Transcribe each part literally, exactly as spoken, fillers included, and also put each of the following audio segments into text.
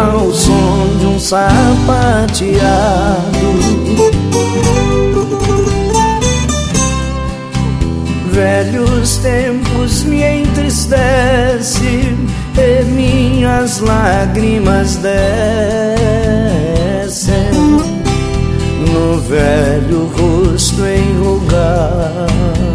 ao som de um sapateado. Velhos tempos me entristecem e minhas lágrimas descem no velho rosto enrugado.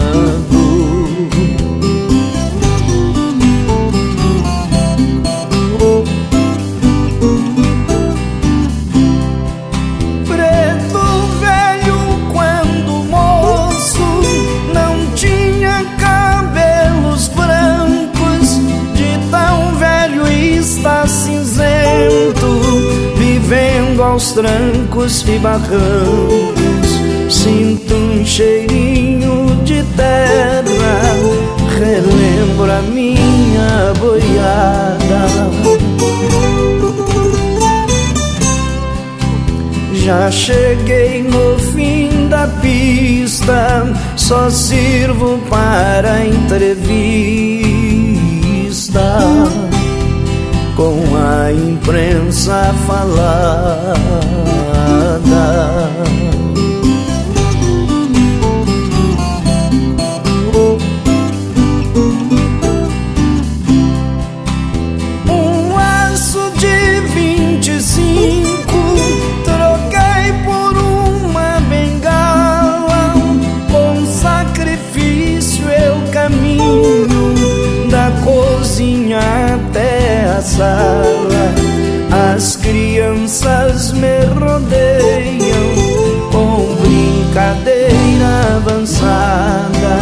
Vivendo aos trancos e barrancos, sinto um cheirinho de terra, relembro a minha boiada. Já cheguei no fim da pista, só sirvo para entrevista com a imprensa falada. Um aço de vinte e cinco troquei por uma bengala, com sacrifício eu caminho da cozinha até a sala. As crianças me rodeiam com brincadeira avançada.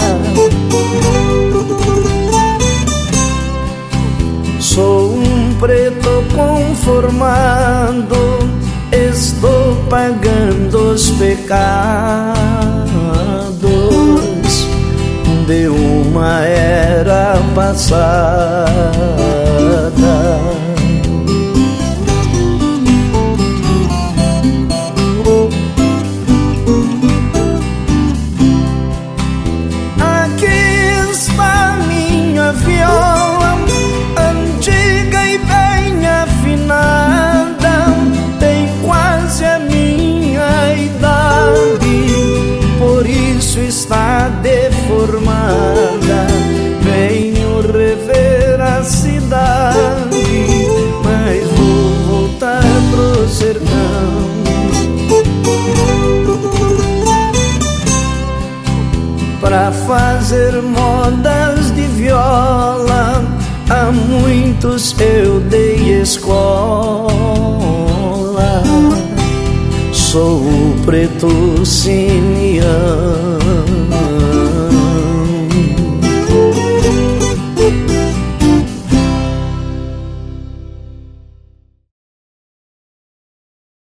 Sou um preto conformado, estou pagando os pecados de uma era passada. Aqui está minha viola, antiga e bem afinada, tem quase a minha idade, por isso está deformada. Venho rever a cidade, mas vou voltar pro sertão. Pra fazer modas de viola, a muitos eu dei escola. Sou o preto siniano.